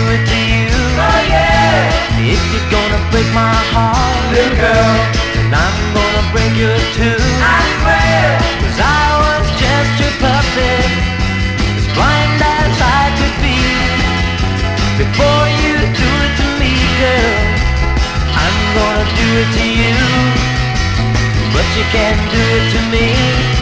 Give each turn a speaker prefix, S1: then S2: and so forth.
S1: it to you.
S2: Oh yeah.
S1: If you're gonna break my heart,
S2: Little girl,
S1: then I'm gonna break yours too.
S2: I swear.
S1: 'Cause I was just your puppet, as blind as I could be. Before you do it to me, girl, I'm gonna do it to you. But you can't do it to me.